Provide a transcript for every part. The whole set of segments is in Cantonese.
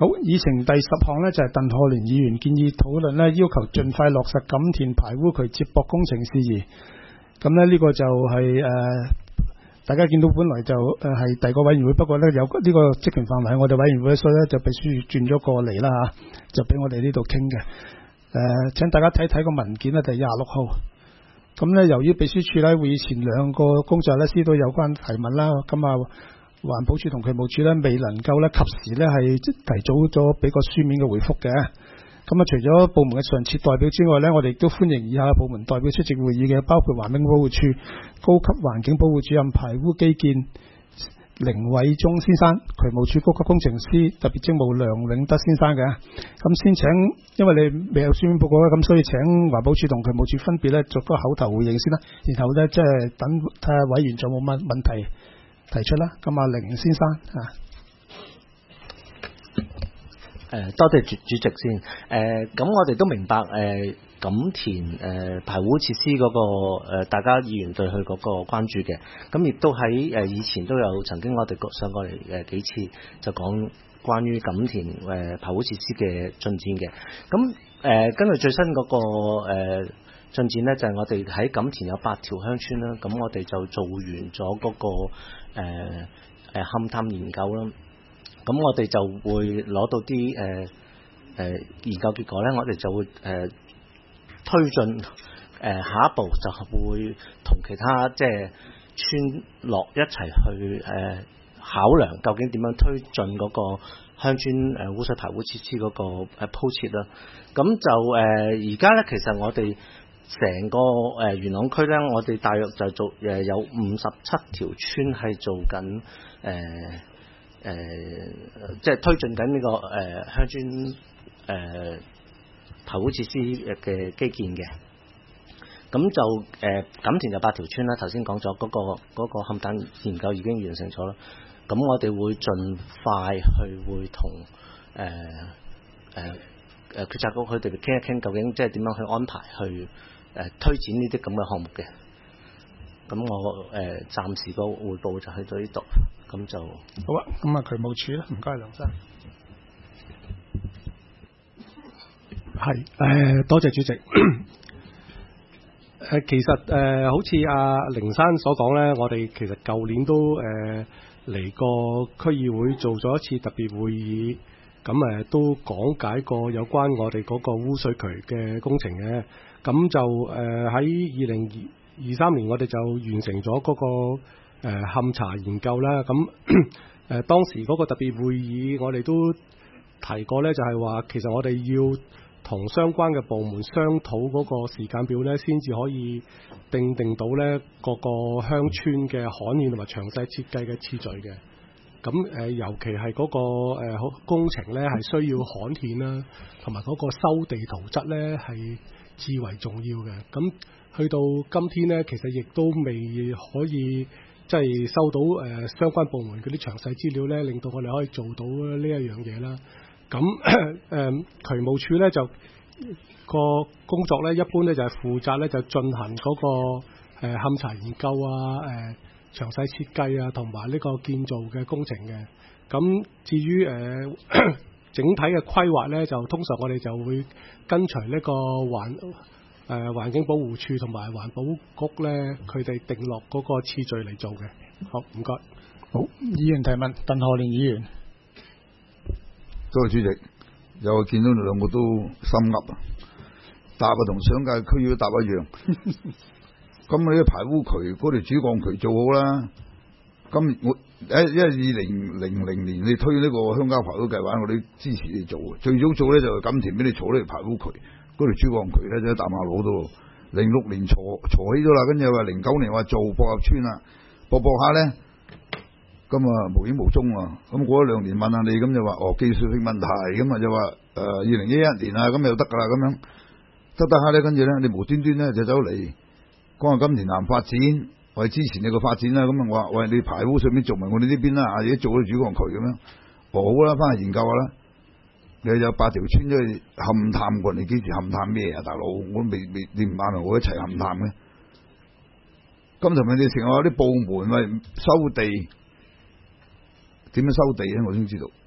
好，議程第10項呢，就係鄧賀年議員建議討論呢，要求盡快落實錦田排污渠接駁工程事宜。咁呢，呢個就係大家見到本來就係第二個委員會，不過呢，有呢個職權範圍係我哋委員會，所以呢就秘書轉咗過嚟啦嚇，就俾我哋呢度傾嘅。請大家睇睇個文件呢，第26號。咁呢，由於秘書處呢會議前2個工作日呢收到有關提問啦，咁環保署同渠務署呢未能夠呢及時呢係提早咗俾個書面嘅回覆嘅。咁除咗部門嘅常設代表之外呢，我哋亦都歡迎以下部門代表出席會議嘅，包括環境保護署高級環境保護主任排污基建凌偉忠先生、渠務署高級工程師特別職務梁永德先生嘅。咁先請，因為你未有書面報告啦，咁所以請環保署同渠務署分別呢作個口頭回應先啦，然後呢即係等睇下委員仲有冇問題提出啦。咁凌先生多謝主席先。咁我哋都明白錦田排污設施嗰個大家議員對佢嗰個關注嘅。咁亦都喺以前都有曾經我哋上過嚟幾次，就講關於錦田排污設施嘅進展嘅。咁根據最新嗰個進展呢，就係我哋喺錦田有8條鄉村啦。咁我哋就做完咗嗰個勘探研究啦。咁我哋就會攞到啲研究結果咧，我哋就會推進下一步就會同其他即係村落一齊去考量究竟點樣推進嗰個鄉村污水排污設施嗰個鋪設啦。咁就而家咧，其實我哋成個元朗區咧，我哋大約就做有57條村係做緊即係推進緊呢個鄉村排污設施嘅基建嘅。咁就錦田就8條村啦，頭先講咗嗰個勘探研究已經完成咗啦。咁我哋會盡快去會同決策局佢哋傾一傾，究竟即係點樣去安排去推展呢啲咁嘅項目嘅。咁我暫時個匯報就去到呢度，咁就好啊。咁渠務署啦，唔該梁生。 係多謝主席。其實好似阿凌生所講咧，我哋其實舊年都嚟過區議會做咗一次特別會議，咁都講解過有關我哋嗰個污水渠嘅工程嘅。咁就喺2023年我哋就完成咗嗰個勘查研究啦。咁當時嗰個特別會議我哋都提過咧，就係話其實我哋要同相關嘅部門商討嗰個時間表咧，先至可以定到咧各個鄉村嘅刊憲同埋詳細設計嘅次序嘅。咁尤其係嗰個工程咧係需要刊憲啦，同埋嗰個收地圖則咧係至為重要嘅。咁去到今天咧，其實亦都未可以即係收到相關部門嗰啲詳細資料咧，令到我哋可以做到呢一樣嘢啦。咁渠務署咧就個工作咧，一般咧就係負責咧就進行嗰個勘查研究啊、詳細設計啊，同埋呢個建造嘅工程嘅。咁至於整體嘅規劃咧，就通常我哋就會跟隨呢個環境保護署同埋環保局咧，佢哋定落嗰個次序嚟做嘅。好，唔該。 好，議員提問，鄧賀年議員。 多謝主席，又見到你兩個都心噏啊，答啊同上屆區議會答一樣。咁你啲排污渠嗰條主幹渠做好啦。咁我因為2000年你推呢個鄉郊排污計劃，我哋支持你做嘅。最早做咧就係錦田俾你坐呢條排污渠，嗰條主幹渠咧就喺大馬路度。06年坐起咗啦，跟住話09年話做博合村啦，博下咧。咁無影無蹤啊！咁過咗2年問下你，咁就話技術性問題，咁就話2011年啊，咁又得噶啦，咁樣得下咧，跟住咧你無端端咧就走嚟講下錦田南發展，我哋支持你個發展啦，咁我話喂，你排污上面做埋我哋呢邊啦，而家做咗主幹渠咁樣，好啦，翻去研究下啦。你有8條村都去勘探過，你幾時勘探咩啊，大佬？我未你唔嗌埋我一齊勘探嘅。咁同埋你成日話啲部門喂收地。點樣收地咧？我先知道。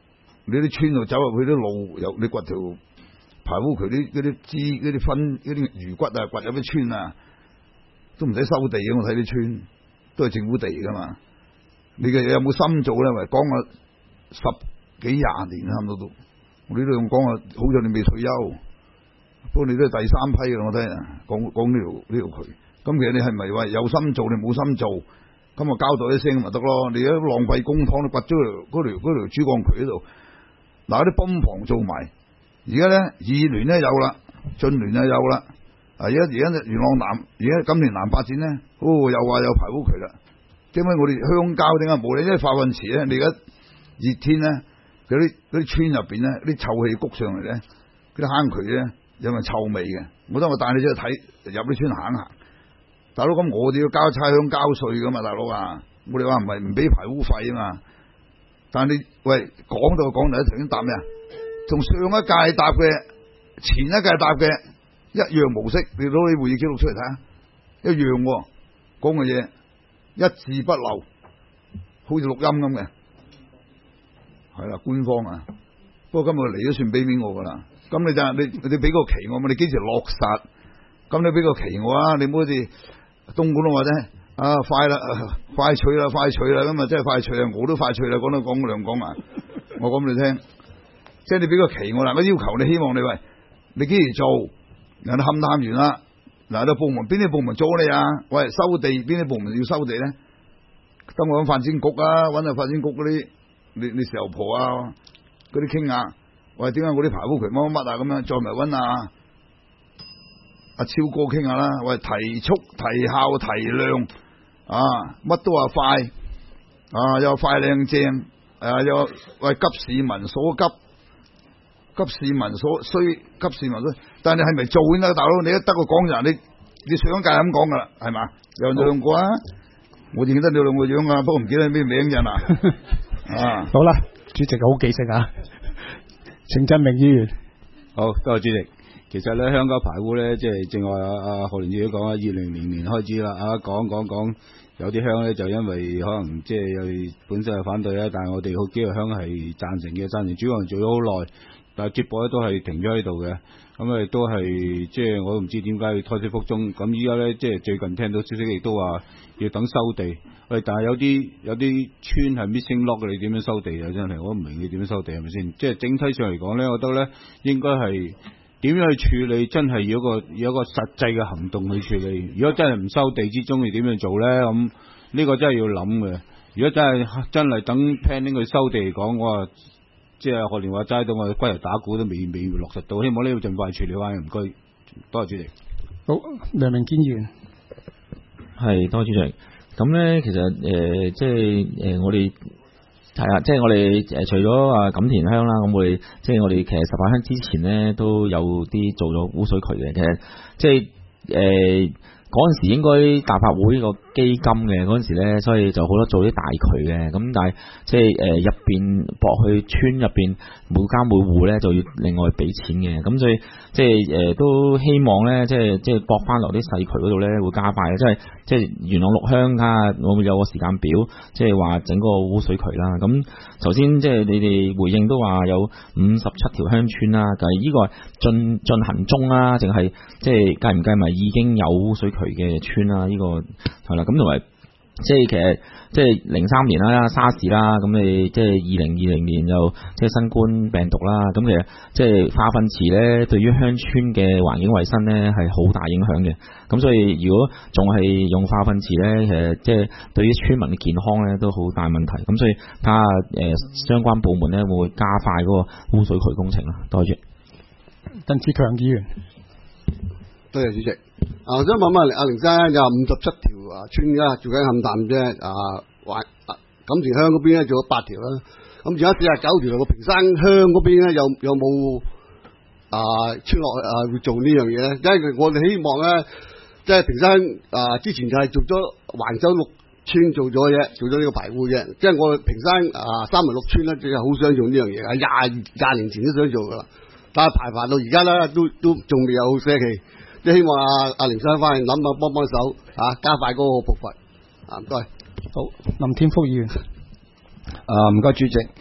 你啲村度走入去啲路，有你掘條排污渠嗰啲枝嗰啲分嗰啲魚骨啊，掘入啲村啊，都唔使收地嘅。我睇啲村都係政府地噶嘛。你嘅有冇心做咧？咪講啊10幾20年差唔多都，我呢度用講啊，好在你未退休，不過你都係第3批啦。我睇講呢條渠，咁其實你係咪話有心做，你冇心做？咁啊交代一聲咪得咯，你而家浪費公帑，你掘咗嗰條主幹渠嗰度，嗱啲泵房做埋，而家咧議聯咧有啦，進聯又有啦，而家元朗南，而家今年南發展咧，又話有排污渠啦，點解我哋鄉郊點解冇咧？因為化糞池咧，你而家熱天咧，嗰啲村入邊咧，啲臭氣谷上嚟咧，嗰啲坑渠咧有咪臭味嘅，我帶你出去睇，入啲村行行。大佬，咁我哋要交差餉交稅噶嘛，大佬啊！我哋話唔係唔俾排污費啊嘛。但係你喂講到頭先答咩啊？同上一屆答嘅、前一屆答嘅一樣模式，你攞啲會議記錄出嚟睇下，一樣喎，講嘅嘢一字不漏，好似錄音咁嘅。係啦，官方啊。不過今日嚟都算俾面我噶啦。咁你俾個期我嘛？你幾時落實？咁你俾個期我啊！你唔好好似東莞話啫，快啦，快脆啦，咁啊真係快脆啊！我都快脆啦，講兩講啊！我講俾你聽，即係你俾個期我啦，我要求你，希望你喂，你幾時做？人哋勘探完啦，嗱，啲部門邊啲部門做你啊？喂，收地邊啲部門要收地咧？等我揾發展局啊，揾下發展局嗰啲你時候婆啊，嗰啲傾下，喂，點解我啲排污渠乜啊咁樣？再咪揾啊！阿超哥傾下啦，喂，提速、提效、提量啊，乜都話快啊，又快靚正啊，又喂急市民所急，急市民所需，但係你係咪做先得，大佬？你一得個講人，你上一屆咁講噶啦，係嘛？有兩個啊，我認得你兩個樣啊，不過唔記得咩名咋嗱。啊， 好啦，主席好記性啊，程振明議員， 好，多謝主席。其實咧，鄉郊排污咧，即係正話阿何連志都講啦，2000年開始啦，講有啲鄉咧就因為可能即係本身係反對啦，但係我哋好幾個鄉係贊成嘅，主要做咗好耐，但係接駁咧都係停咗喺度嘅，咁亦都係即係我都唔知點解要胎死腹中，咁依家咧即係最近聽到消息亦都話要等收地，喂，但係有啲村係 missing log 嘅，你點樣收地啊？真係我唔明你點樣收地係咪先？即係整體上嚟講咧，我覺得咧應該係。點樣去處理？真係有一個實際嘅行動去處理。如果真係唔收地之中，你點樣做咧？咁呢個真係要諗嘅。如果真係等 planning 去收地嚟講，我話即係學連話齋到我哋歸頭打鼓都未落實到，希望呢個盡快處理翻。唔該，多謝主席。 好，梁明堅議員， 係多謝主席。咁咧，其實即係我哋。係啊，即係我哋除咗錦田鄉啦，咁我哋其實18鄉之前咧都有啲做咗污水渠嘅，其實即係嗰陣時應該大法會呢個基金嘅嗰陣時咧，所以就好多做啲大渠嘅，咁但係即係入邊駁去村入邊每家每戶咧就要另外俾錢嘅，咁所以即係都希望咧即係駁翻落啲細渠嗰度咧會加快嘅，即係元朗6鄉啊，我會有個時間表，即係話整個污水渠啦。咁頭先即係你哋回應都話有57條鄉村啦，但係呢個係進行中啦，淨係即係計唔計埋已經有污水渠嘅村啦？呢個係啦，咁同埋即係其實即係03年啦沙士啦，咁你即係2020年又即係新冠病毒啦，咁其實即係化糞池咧對於鄉村嘅環境衛生咧係好大影響嘅，咁所以如果仲係用化糞池咧，其實即係對於村民嘅健康咧都好大問題，咁所以睇下相關部門咧會唔會加快嗰個污水渠工程啦。多謝。 鄧志強議員， 多謝主席。我想問阿凌生有57條村啦，做緊勘探啫。錦田鄉嗰邊咧做咗8條啦，咁而家49條個屏山鄉嗰邊咧有冇村落會做呢樣嘢咧？因為我哋希望咧，即係屏山之前就係做咗橫洲6村做咗呢個排污啫。即係我哋屏山306村咧，就係好想做呢樣嘢，廿年前都想做噶啦，但係排到而家咧都仲未有社期。即係希望阿凌生翻去諗下幫手加快嗰個步伐。唔該。 好，林天福議員。 唔該主席。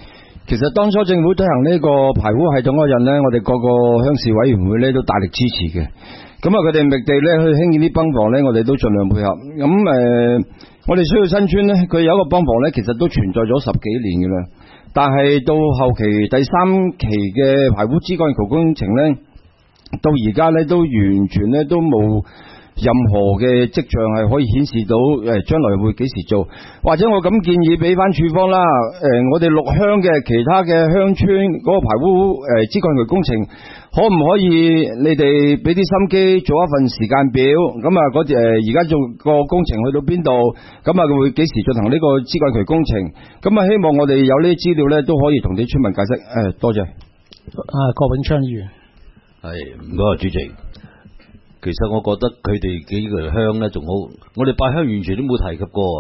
其實當初政府推行呢個排污系統嗰陣呢，我哋各個鄉事委員會呢都大力支持嘅。咁啊，佢哋覓地呢去興建啲泵房呢，我哋都盡量配合。咁我哋需要新村呢，佢有一個泵房呢，其實都存在咗10幾年嘅啦。但係到後期第3期嘅排污支幹渠工程呢，到而家呢都完全呢都冇任何嘅跡象係可以顯示到將來會幾時做，或者我咁建議俾翻處方啦。我哋6鄉嘅其他嘅鄉村嗰個排污支幹渠工程，可唔可以你哋俾啲心機做一份時間表？咁啊而家做個工程去到邊度？咁啊會幾時進行呢個支幹渠工程？咁啊希望我哋有呢啲資料呢，都可以同啲村民解釋。多謝。 郭永昌議員。 係，唔該主席。其實我覺得佢哋幾個鄉咧仲好，我哋8鄉完全都冇提及過啊！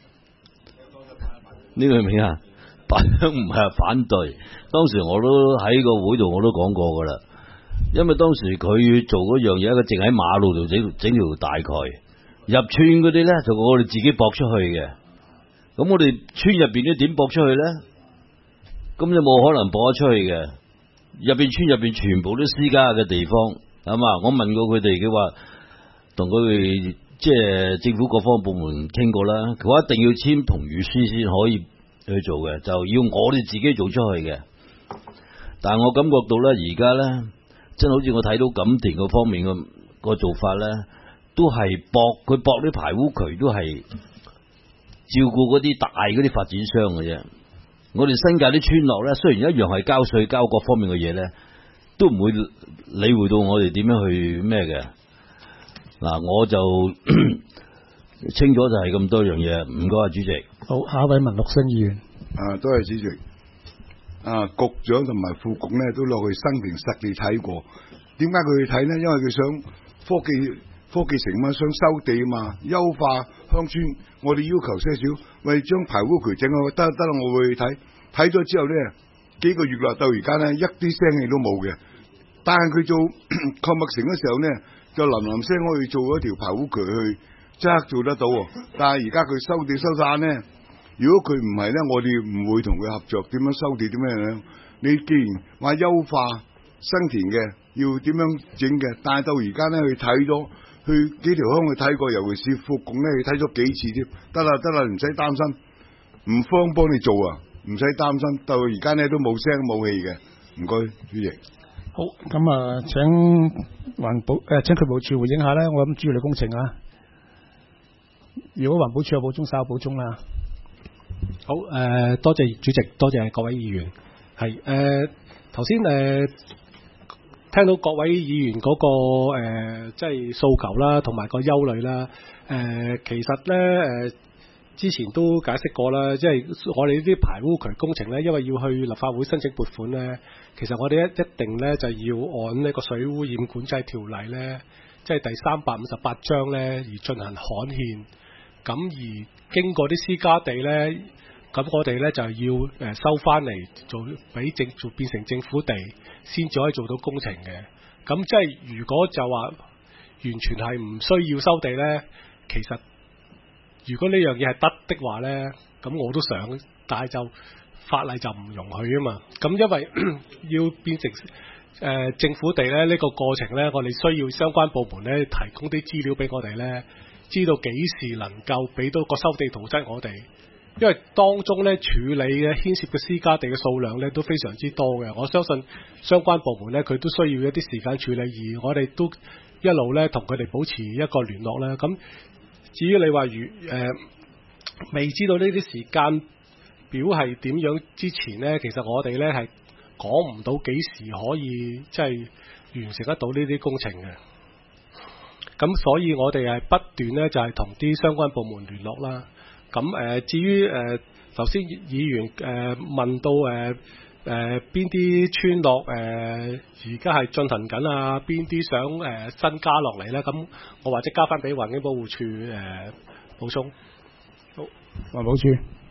呢個係咩啊？8鄉唔係反對，當時我都喺個會度我都講過噶啦，因為當時佢做嗰樣嘢，佢淨喺馬路度整條大渠，入村嗰啲咧就我哋自己駁出去嘅，咁我哋村入邊啲點駁出去咧？咁就冇可能駁得出去嘅，村入邊全部都私家嘅地方。係嘛？我問過佢哋，佢話同佢哋即係政府各方部門傾過啦。佢話一定要簽同意書先可以去做嘅，就要我哋自己做出去嘅。但係我感覺到咧，而家咧真係好似我睇到錦田嗰方面個做法咧，都係佢駁啲排污渠都係照顧嗰啲大嗰啲發展商嘅啫。我哋新界啲村落咧，雖然一樣係交稅交各方面嘅嘢咧，都唔會理會到我哋點樣去咩嘅。嗱，我就清楚就係咁多樣嘢。唔該，主席。 好，下一位民陸新議員。 多謝主席。局長同埋副局咧都落去生平實地睇過。點解佢去睇呢？因為佢想科技城嘛，想收地嘛，優化鄉村。我哋要求些少，為將排污渠整好，得啦，我會去睇。睇咗之後咧，幾個月落到而家咧，一啲聲氣都冇嘅。但係佢做購物城嘅時候咧，就林聲可以做一條排污渠去，即刻做得到。但係而家佢收地收晒咧，如果佢唔係咧，我哋唔會同佢合作。點樣收地？點樣？你既然話優化新田嘅，要點樣整嘅？但係到而家咧，去睇咗，去幾條鄉去睇過，尤其是副局咧，去睇咗幾次添。得啦，唔使擔心，唔方幫你做啊！唔使擔心，到而家咧都冇聲冇氣嘅，唔該，主席。 好，咁請請渠務處回應下咧。我諗主要工程啊，如果環保署有補充，稍有補充啦。 好，多謝主席，多謝各位議員。係頭先聽到各位議員嗰個即係訴求啦，同埋個憂慮啦。其實咧之前都解釋過啦，即係我哋呢啲排污渠工程呢，因為要去立法會申請撥款呢，其實我哋一定呢就要按呢個水污染管制條例呢，即係第358章呢而進行刊憲。咁而經過啲私家地呢，咁我哋呢就要收翻嚟做俾變成政府地，先至可以做到工程嘅。咁即係如果就話完全係唔需要收地呢，其實如果呢樣嘢係得的話呢，咁我都想，但係就法例就唔容許啊嘛。咁因為要變成政府地呢，呢個過程呢，我哋需要相關部門呢提供啲資料俾我哋呢，知道幾時能夠俾到個收地圖則我哋。因為當中呢處理嘅牽涉嘅私家地嘅數量呢都非常之多嘅，我相信相關部門呢佢都需要一啲時間處理，而我哋都一路呢同佢哋保持一個聯絡啦。咁至於你話未知道呢啲時間表係點樣之前呢，其實我哋呢係講唔到幾時可以即係完成得到呢啲工程嘅。咁所以我哋係不斷呢就係同啲相關部門聯絡啦。咁至於頭先議員問到邊啲村落而家係進行緊啊，邊啲想新加落嚟咧？咁我或者交翻俾環境保護署補充。好，環保署。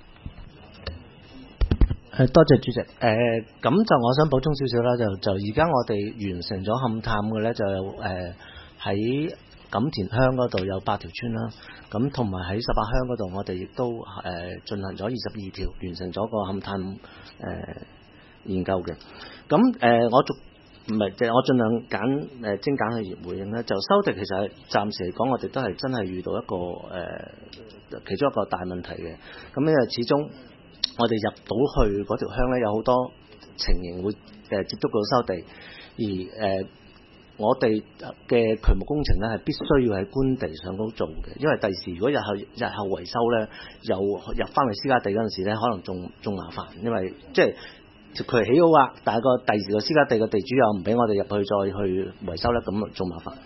多謝主席。咁就我想補充少少啦，就而家我哋完成咗勘探嘅咧，就喺錦田鄉嗰度有8條村啦，咁同埋喺18鄉嗰度，我哋亦都進行咗22條，完成咗個勘探研究嘅。咁我盡量精簡去回應咧。就收地其實係暫時嚟講，我哋都係真係遇到一個其中一個大問題嘅。咁因為始終我哋入到去嗰條鄉咧，有好多情形會接觸到收地，而我哋嘅渠務工程咧係必須要喺官地上高做嘅，因為第時如果日後維修咧，又入翻去私家地嗰陣時咧，可能仲麻煩，因為即係條渠起好啊，但係個第時個私家地嘅地主又唔俾我哋入去再去維修咧，咁仲麻煩。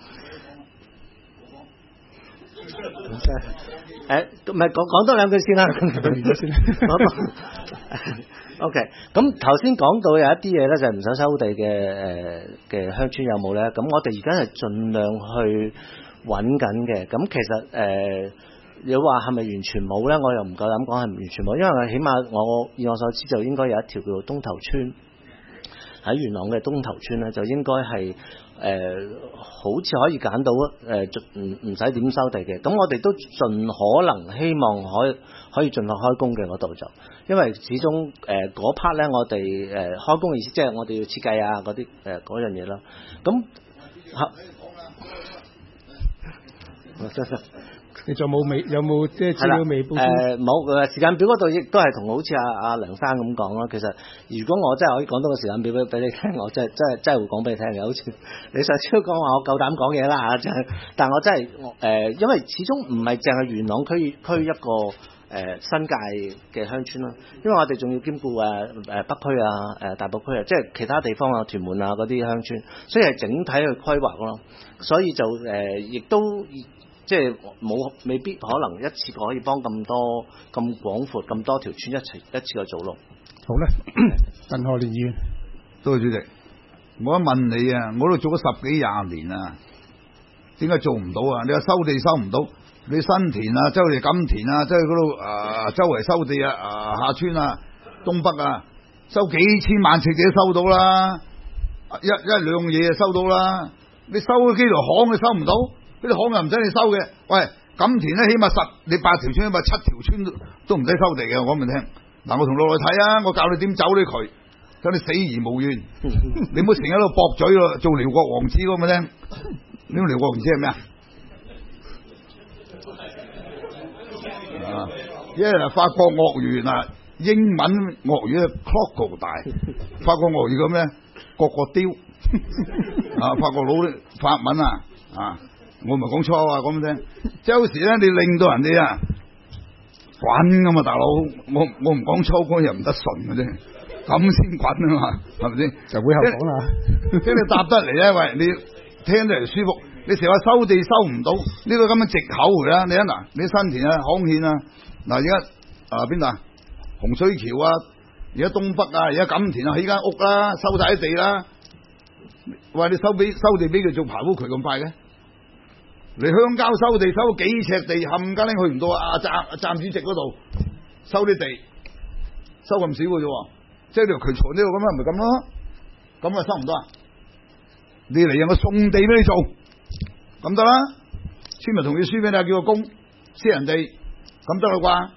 唔係講多兩句先啦。OK， 咁頭先講到有一啲嘢咧，就係唔想收地嘅鄉村有冇咧？咁我哋而家係盡量去揾緊嘅。咁其實你話係咪完全冇咧？我又唔夠膽講係完全冇，因為起碼以我所知就應該有一條叫做東頭村，喺元朗嘅東頭村咧，就應該係好似可以揀到唔使點收地嘅。咁我哋都盡可能希望可以盡快開工嘅嗰度就，因為始終嗰 part 咧，我哋開工嘅意思即係我哋要設計啊嗰啲嗰樣嘢啦。咁你仲有冇即係資料未補充？ 冇時間表嗰度亦都係同好似阿梁生咁講咯。其實如果我真係可以講到個時間表俾你聽，我真係會講俾你聽嘅。好似你上次都講話我夠膽講嘢啦嚇，但我真係因為始終唔係淨係元朗區一個新界嘅鄉村啦，因為我哋仲要兼顧北區啊、大埔區啊，即係其他地方啊、屯門啊嗰啲鄉村，所以係整體去規劃咯。所以就亦都即係未必可能一次過可以幫咁多咁廣闊咁多條村一次過做咯。 好咧，鄧賀年議員， 多謝主席。我一問你啊，我都做咗10幾20年啊，點解做唔到啊？你話收地收唔到？你新田啊，周圍錦田啊，即係嗰度周圍收地啊，下村啊，東北啊，收幾千萬尺地都收到啦，一兩嘢就收到啦。你收咗幾條巷你收唔到？嗰啲巷又唔使你收嘅。喂，錦田咧起碼你8條村，起碼7條村都唔使收地嘅。我講俾你聽。嗱，我同落去睇啊，我教你點走呢渠，等你死而無怨。你唔好成日喺度駁嘴咯，做遼國王子咁咪聽。你個遼國王子係咩啊？因為法國鱷魚嗱，英文鱷魚係 crocodile， 法國鱷魚咁咩？個雕法國佬法文我唔係講錯啊，講俾你聽。即係有時咧，你令到人哋滾咁啊，大佬，我唔講粗口又唔得順嘅啫，咁先滾啊嘛，係咪先？ 就會後講啦， 即係你答得嚟咧，喂，你聽得嚟舒服。你成日話收地收唔到，呢個咁嘅藉口嚟啦。你睇嗱，你新田啊、康軒啊，嗱而家邊度啊？洪水橋啊，而家東北啊，而家錦田啊，起間屋啦，收晒啲地啦。喂，你收地俾佢做排污渠咁快嘅？你鄉郊收地收幾尺地，冚家拎去唔到站主席嗰度收啲地，收咁少嘅啫，即係條渠槽呢度咁啊，咪咁咯，咁啊收唔到啊？你嚟有個送地俾你做。咁得啦，村民同意書俾你，叫個工私人地，咁得啦啩？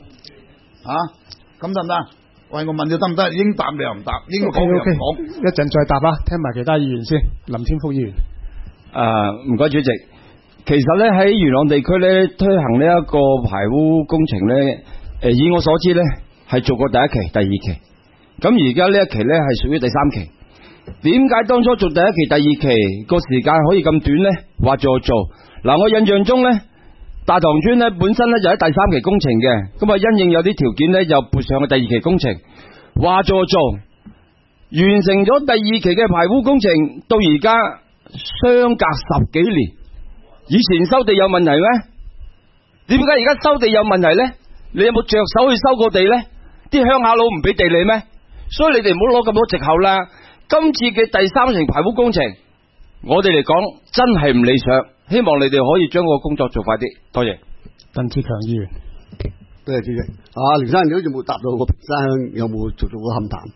咁得唔得？喂，我問你得唔得？應答你又唔答，應講你又唔講。 一陣再答啦，聽埋其他議員先。林天福議員， 唔該主席。其實咧喺元朗地區咧推行呢一個排污工程咧，以我所知咧係做過第1期、第2期，咁而家呢一期咧係屬於第3期。點解當初做第1期、第2期個時間可以咁短呢？話做就做。嗱，我印象中呢，大棠村呢本身呢就喺第3期工程嘅，咁啊因應有啲條件呢，又撥上去第2期工程。話做就做，完成咗第2期嘅排污工程，到而家相隔10幾年。以前收地有問題咩？點解而家收地有問題呢？你有冇着手去收過地呢？啲鄉下佬唔俾地你咩？所以你哋唔好攞咁多藉口啦。今次嘅第3期排污工程，我哋嚟講真係唔理想，希望你哋可以將個工作做快啲。多謝。 鄧志強議員， 多謝主席。連生，你好似冇答到我屏山鄉有冇做個勘探？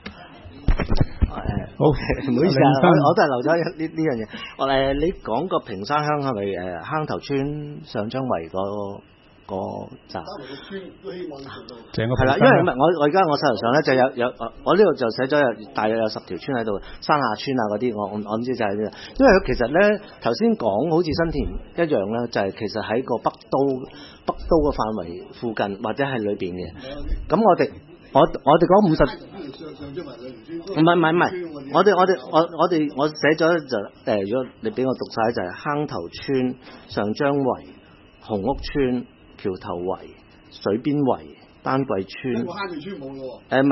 好，唔好意思啊，我都係留咗呢樣嘢。你講個屏山鄉係咪坑頭村上張圍嗰個站。 成個係啦，因為我而家我手頭上咧就有我呢度就寫咗大約有10條村喺度，山下村啊嗰啲，我唔知就係呢。因為其實咧頭先講好似新田一樣咧，就係其實喺個北都嘅範圍附近或者係裏邊嘅。咁我哋講50。唔係，我寫咗就如果你俾我讀晒就係坑頭村、上張圍、紅屋村、橋頭圍、水邊圍、丹桂村。坑尾村冇咯喎。唔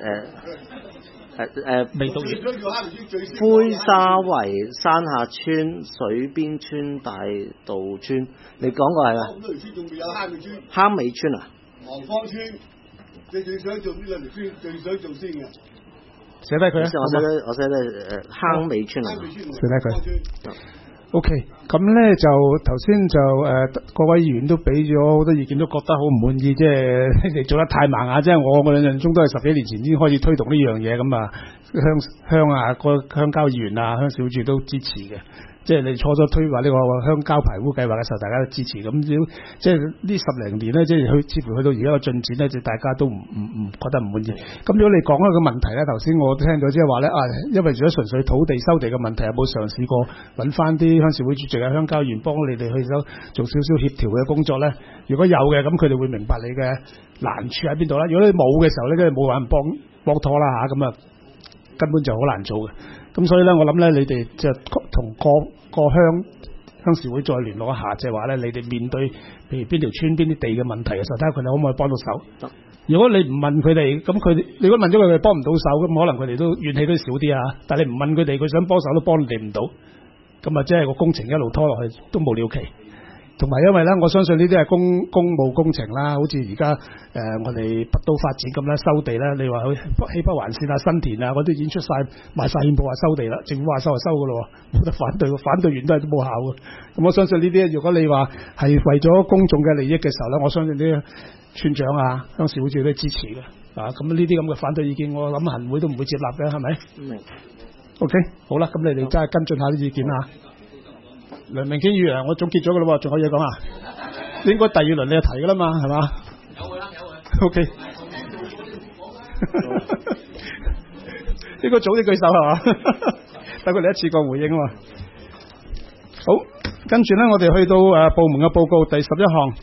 係未讀完。 灰沙圍、山下村、水邊村、大道村，你講過係嘛？咁多條村仲未有坑尾村。坑尾村啊？黃坊村。你最想做呢兩條村，最想做先嘅。 寫低佢啊！ 我寫低坑尾村啊！ 寫低佢。OK， 咁咧就頭先就各位議員都俾咗好多意見，都覺得好唔滿意，即係你做得太盲啊！即係我印象中都係10幾年前先開始推動呢樣嘢，咁啊鄉啊個鄉郊議員啊鄉事會主都支持嘅。即係你初初推話呢個鄉郊排污計劃嘅時候，大家都支持。咁即係呢10零年咧，即係似乎去到而家個進展咧，就大家都唔覺得唔滿意。咁如果你講一個問題咧，頭先我聽咗即係話咧因為如果純粹土地收地嘅問題，有冇嘗試過揾翻啲鄉事會主席啊、鄉郊議員幫你哋去做少少協調嘅工作咧？如果有嘅，咁佢哋會明白你嘅難處喺邊度啦。如果你冇嘅時候咧，即係冇人幫拖啦嚇，咁啊根本就好難做嘅。咁所以咧，我諗咧，你哋就同個鄉事會再聯絡一下，即係話咧，你哋面對譬如邊條村邊啲地嘅問題嘅時候，睇下佢哋可唔可以幫到手。如果你唔問佢哋，咁佢哋如果問咗佢哋幫唔到手，咁可能佢哋都怨氣都少啲啊。但係你唔問佢哋，佢想幫手都幫你哋唔到，咁啊，即係個工程一路拖落去都冇了期。同埋因為咧，我相信呢啲係公務工程啦，好似而家我哋北都發展咁啦，收地啦，你話起北環線啊、新田啊嗰啲已經出晒賣晒憲報話收地啦，政府話收就收噶咯，冇得反對，反對完都係都冇效嘅。咁我相信呢啲，如果你話係為咗公眾嘅利益嘅時候咧，我相信啲村長啊、鄉事會主都支持嘅。咁呢啲咁嘅反對意見，我諗行會都唔會接納嘅，係咪？OK， 好啦，咁你哋真係跟進下啲意見啊。梁明堅議員，我總結咗噶啦，仲有嘢講啊？應該第2輪你就提噶啦嘛，係嘛？有嘅。OK。應該早啲舉手係嘛？等佢哋一次過回應啊嘛。好，跟住咧，我哋去到部門嘅報告第11項。